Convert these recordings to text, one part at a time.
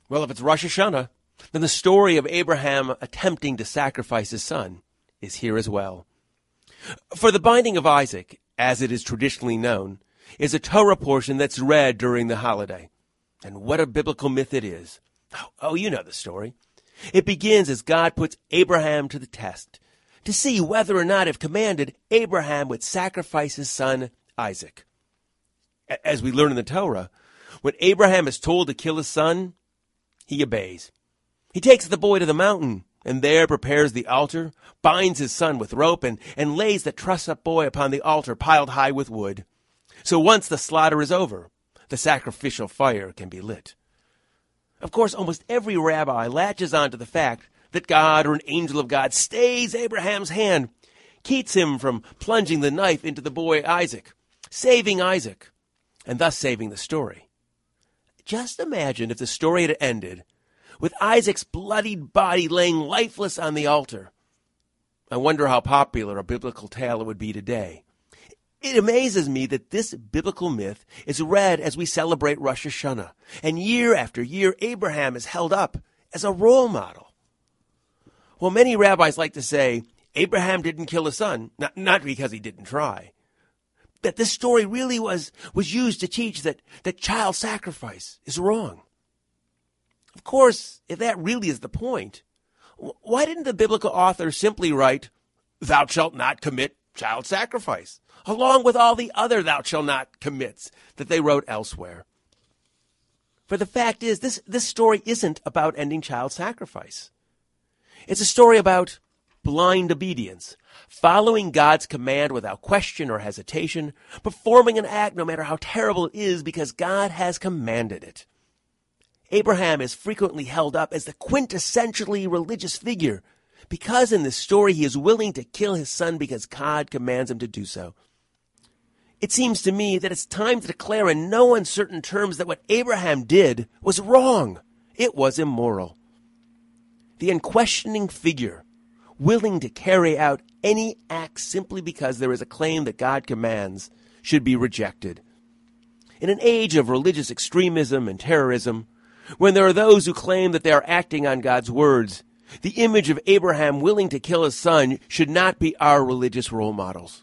Well, if it's Rosh Hashanah, then the story of Abraham attempting to sacrifice his son is here as well. For the binding of Isaac, as it is traditionally known, is a Torah portion that's read during the holiday. And what a biblical myth it is. Oh, you know the story. It begins as God puts Abraham to the test to see whether or not, if commanded, Abraham would sacrifice his son Isaac. As we learn in the Torah, when Abraham is told to kill his son, he obeys. He takes the boy to the mountain and there prepares the altar, binds his son with rope, and lays the trussed-up boy upon the altar piled high with wood. So once the slaughter is over, the sacrificial fire can be lit. Of course, almost every rabbi latches on to the fact that God or an angel of God stays Abraham's hand, keeps him from plunging the knife into the boy Isaac, saving Isaac, and thus saving the story. Just imagine if the story had ended with Isaac's bloodied body laying lifeless on the altar. I wonder how popular a biblical tale it would be today. It amazes me that this biblical myth is read as we celebrate Rosh Hashanah, and year after year Abraham is held up as a role model. Well, many rabbis like to say Abraham didn't kill his son, not because he didn't try. That this story really was used to teach that child sacrifice is wrong. Of course, if that really is the point, why didn't the biblical author simply write, "Thou shalt not commit child sacrifice," along with all the other "thou shalt not" commits that they wrote elsewhere? For the fact is, this story isn't about ending child sacrifice. It's a story about blind obedience, following God's command without question or hesitation, performing an act no matter how terrible it is because God has commanded it. Abraham is frequently held up as the quintessentially religious figure because in this story he is willing to kill his son because God commands him to do so. It seems to me that it's time to declare in no uncertain terms that what Abraham did was wrong. It was immoral. The unquestioning figure, willing to carry out any act simply because there is a claim that God commands, should be rejected. In an age of religious extremism and terrorism, when there are those who claim that they are acting on God's words, the image of Abraham willing to kill his son should not be our religious role models.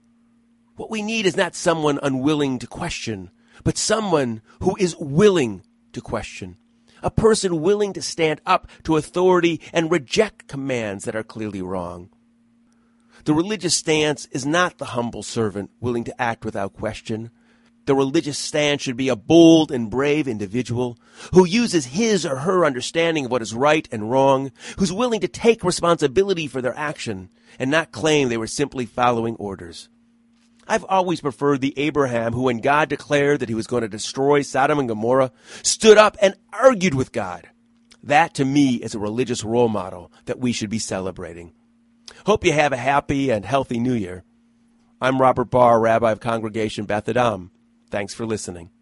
What we need is not someone unwilling to question, but someone who is willing to question. A person willing to stand up to authority and reject commands that are clearly wrong. The religious stance is not the humble servant willing to act without question. The religious stance should be a bold and brave individual who uses his or her understanding of what is right and wrong, who's willing to take responsibility for their action and not claim they were simply following orders. I've always preferred the Abraham who, when God declared that he was going to destroy Sodom and Gomorrah, stood up and argued with God. That, to me, is a religious role model that we should be celebrating. Hope you have a happy and healthy New Year. I'm Robert Barr, Rabbi of Congregation Beth Adam. Thanks for listening.